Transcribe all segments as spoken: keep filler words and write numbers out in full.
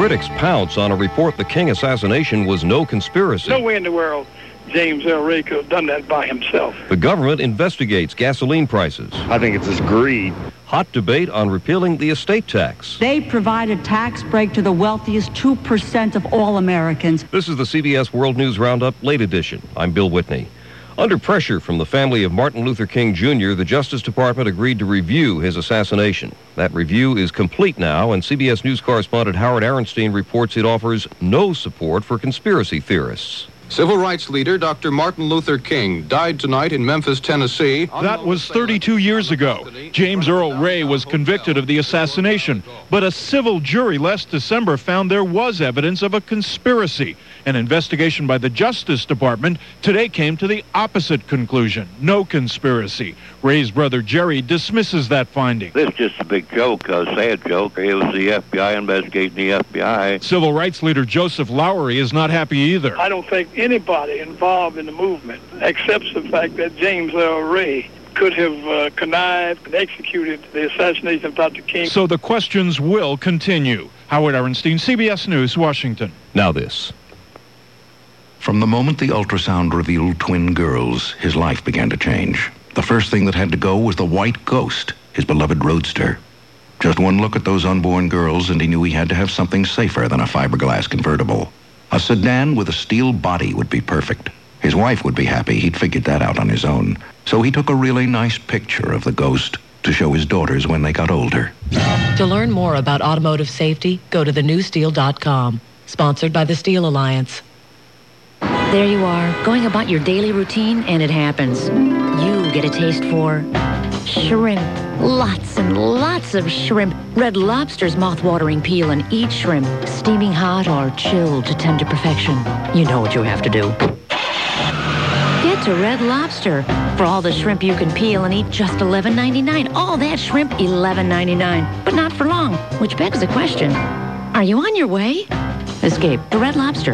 Critics pounce on a report the King assassination was no conspiracy. No way in the world James Earl Ray could have done that by himself. The government investigates gasoline prices. I think it's just greed. Hot debate on repealing the estate tax. They provide a tax break to the wealthiest two percent of all Americans. This is the C B S World News Roundup, late edition. I'm Bill Whitney. Under pressure from the family of Martin Luther King Junior, the Justice Department agreed to review his assassination. That review is complete now, and C B S News correspondent Howard Arenstein reports it offers no support for conspiracy theorists. Civil rights leader Doctor Martin Luther King died tonight in Memphis, Tennessee. That was thirty-two years ago. James Earl Ray was convicted of the assassination, but a civil jury last December found there was evidence of a conspiracy. An investigation by the Justice Department today came to the opposite conclusion. No conspiracy. Ray's brother Jerry dismisses that finding. This is just a big joke, a sad joke. It was the F B I investigating the F B I. Civil rights leader Joseph Lowery is not happy either. I don't think anybody involved in the movement accepts the fact that James Earl Ray could have uh, connived and executed the assassination of Doctor King. So the questions will continue. Howard Arenstein, C B S News, Washington. Now this. From the moment the ultrasound revealed twin girls, his life began to change. The first thing that had to go was the white ghost, his beloved roadster. Just one look at those unborn girls and he knew he had to have something safer than a fiberglass convertible. A sedan with a steel body would be perfect. His wife would be happy. He'd figured that out on his own. So he took a really nice picture of the ghost to show his daughters when they got older. To learn more about automotive safety, go to the new steel dot com. Sponsored by the Steel Alliance. There you are, going about your daily routine, and it happens. You get a taste for shrimp. Lots and lots of shrimp. Red Lobster's mouth-watering peel and eat shrimp, steaming hot or chilled to tender perfection. You know what you have to do. Get to Red Lobster. For all the shrimp you can peel and eat, just eleven ninety-nine. All that shrimp, eleven ninety-nine. But not for long, which begs the question, are you on your way? Escape to Red Lobster.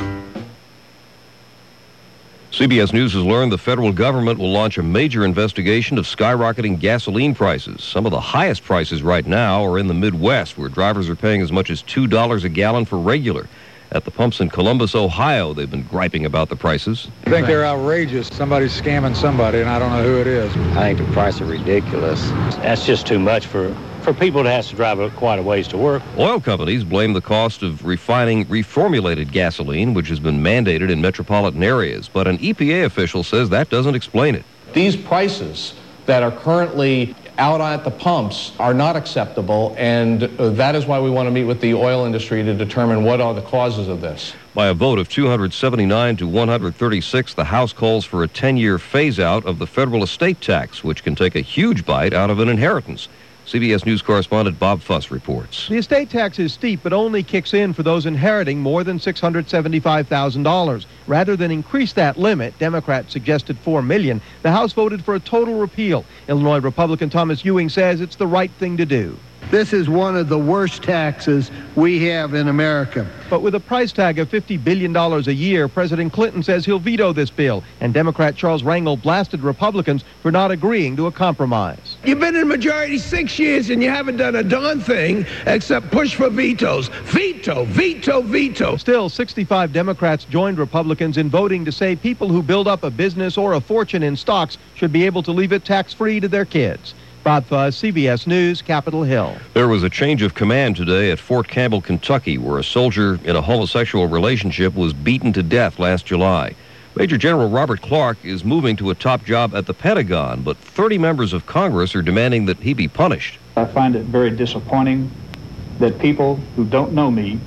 C B S News has learned the federal government will launch a major investigation of skyrocketing gasoline prices. Some of the highest prices right now are in the Midwest, where drivers are paying as much as two dollars a gallon for regular. At the pumps in Columbus, Ohio, they've been griping about the prices. I think they're outrageous. Somebody's scamming somebody, and I don't know who it is. I think the prices are ridiculous. That's just too much for, for people that has to drive a, quite a ways to work. Oil companies blame the cost of refining reformulated gasoline, which has been mandated in metropolitan areas. But an E P A official says that doesn't explain it. These prices that are currently out at the pumps are not acceptable, and uh, that is why we want to meet with the oil industry to determine what are the causes of this. By a vote of two hundred seventy-nine to one hundred thirty-six, the House calls for a ten-year phase-out of the federal estate tax, which can take a huge bite out of an inheritance. C B S News correspondent Bob Fuss reports. The estate tax is steep, but only kicks in for those inheriting more than six hundred seventy-five thousand dollars. Rather than increase that limit, Democrats suggested four million dollars. The House voted for a total repeal. Illinois Republican Thomas Ewing says it's the right thing to do. This is one of the worst taxes we have in America. But with a price tag of fifty billion dollars a year, President Clinton says he'll veto this bill, and Democrat Charles Rangel blasted Republicans for not agreeing to a compromise. You've been in a majority six years and you haven't done a darn thing except push for vetoes. Veto, veto, veto. Still, sixty-five Democrats joined Republicans in voting to say people who build up a business or a fortune in stocks should be able to leave it tax-free to their kids. Bob Fuss, C B S News, Capitol Hill. There was a change of command today at Fort Campbell, Kentucky, where a soldier in a homosexual relationship was beaten to death last July. Major General Robert Clark is moving to a top job at the Pentagon, but thirty members of Congress are demanding that he be punished. I find it very disappointing that people who don't know me,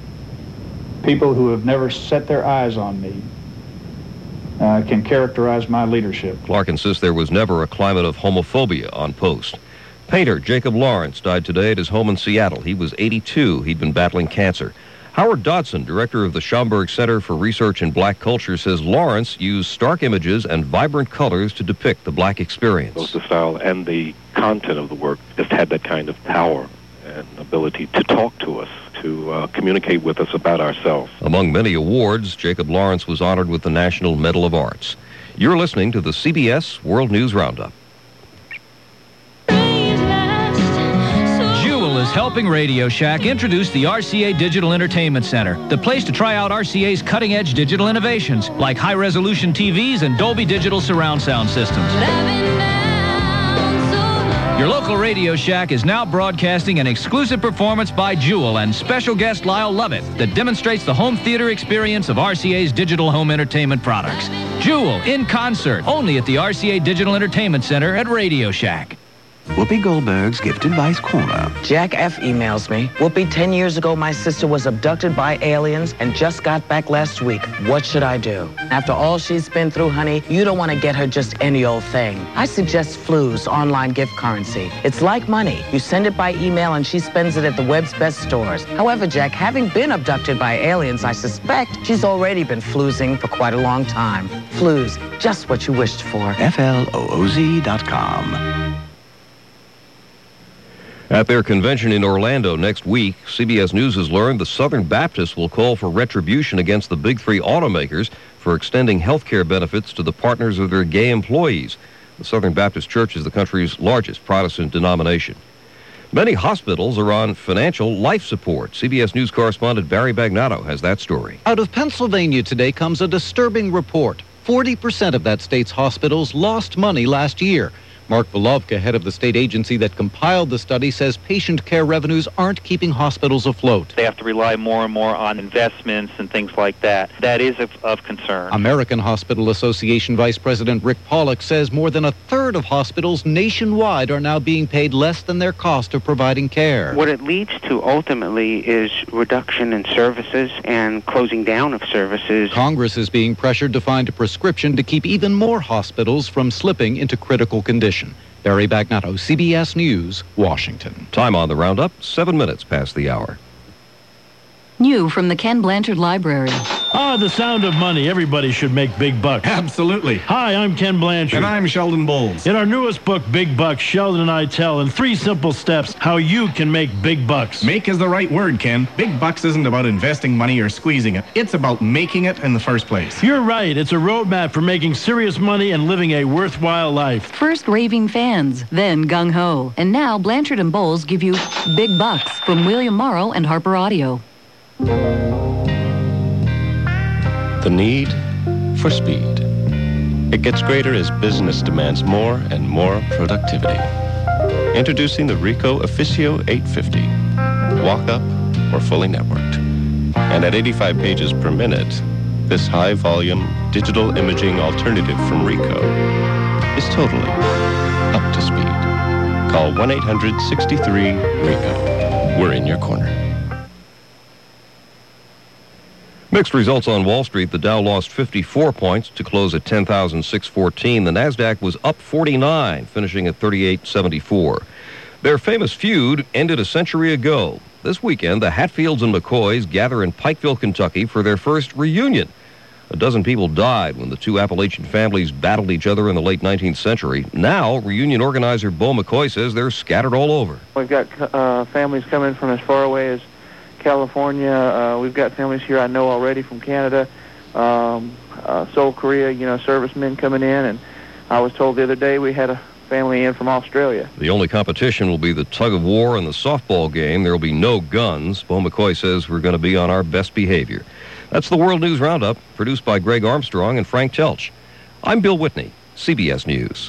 people who have never set their eyes on me, uh, can characterize my leadership. Clark insists there was never a climate of homophobia on post. Painter Jacob Lawrence died today at his home in Seattle. He was eighty-two. He'd been battling cancer. Howard Dodson, director of the Schomburg Center for Research in Black Culture, says Lawrence used stark images and vibrant colors to depict the black experience. Both the style and the content of the work just had that kind of power and ability to talk to us, to uh, communicate with us about ourselves. Among many awards, Jacob Lawrence was honored with the National Medal of Arts. You're listening to the C B S World News Roundup. is helping Radio Shack introduce the R C A Digital Entertainment Center, the place to try out R C A's cutting-edge digital innovations, like high-resolution T Vs and Dolby Digital surround sound systems. Your local Radio Shack is now broadcasting an exclusive performance by Jewel and special guest Lyle Lovett that demonstrates the home theater experience of R C A's digital home entertainment products. Jewel in concert, only at the R C A Digital Entertainment Center at Radio Shack. Whoopi Goldberg's Gift Advice Corner. Jack F. emails me. Whoopi, ten years ago, my sister was abducted by aliens and just got back last week. What should I do? After all she's been through, honey, you don't want to get her just any old thing. I suggest Flu's online gift currency. It's like money. You send it by email and she spends it at the web's best stores. However, Jack, having been abducted by aliens, I suspect she's already been floozing for quite a long time. Flu's, just what you wished for. F L O O Z dot com. At their convention in Orlando next week, C B S News has learned the Southern Baptists will call for retribution against the big three automakers for extending health care benefits to the partners of their gay employees. The Southern Baptist Church is the country's largest Protestant denomination. Many hospitals are on financial life support. C B S News correspondent Barry Bagnato has that story. Out of Pennsylvania today comes a disturbing report. forty percent of that state's hospitals lost money last year. Mark Volovka, head of the state agency that compiled the study, says patient care revenues aren't keeping hospitals afloat. They have to rely more and more on investments and things like that. That is of, of concern. American Hospital Association Vice President Rick Pollock says more than a third of hospitals nationwide are now being paid less than their cost of providing care. What it leads to ultimately is reduction in services and closing down of services. Congress is being pressured to find a prescription to keep even more hospitals from slipping into critical condition. Barry Bagnato, C B S News, Washington. Time on the roundup, seven minutes past the hour. New from the Ken Blanchard Library. Ah, the sound of money. Everybody should make big bucks. Absolutely. Hi, I'm Ken Blanchard. And I'm Sheldon Bowles. In our newest book, Big Bucks, Sheldon and I tell in three simple steps how you can make big bucks. Make is the right word, Ken. Big bucks isn't about investing money or squeezing it. It's about making it in the first place. You're right. It's a roadmap for making serious money and living a worthwhile life. First raving fans, then gung-ho. And now Blanchard and Bowles give you Big Bucks from William Morrow and Harper Audio. The need for speed. It gets greater as business demands more and more productivity. Introducing the Ricoh Officio eight fifty. Walk-up or fully networked. And at eighty-five pages per minute, this high-volume digital imaging alternative from Ricoh is totally up to speed. Call one eight hundred sixty-three RICOH. We're in your corner. Mixed results on Wall Street. The Dow lost fifty-four points to close at ten thousand six hundred fourteen. The Nasdaq was up forty-nine, finishing at thirty-eight seventy-four. Their famous feud ended a century ago. This weekend, the Hatfields and McCoys gather in Pikeville, Kentucky for their first reunion. A dozen people died when the two Appalachian families battled each other in the late nineteenth century. Now, reunion organizer Bo McCoy says they're scattered all over. We've got uh, families coming from as far away as California. Uh, we've got families here I know already from Canada, um, uh, Seoul, Korea, you know, servicemen coming in. And I was told the other day we had a family in from Australia. The only competition will be the tug of war and the softball game. There will be no guns. Bo McCoy says we're going to be on our best behavior. That's the World News Roundup, produced by Greg Armstrong and Frank Telch. I'm Bill Whitney, C B S News.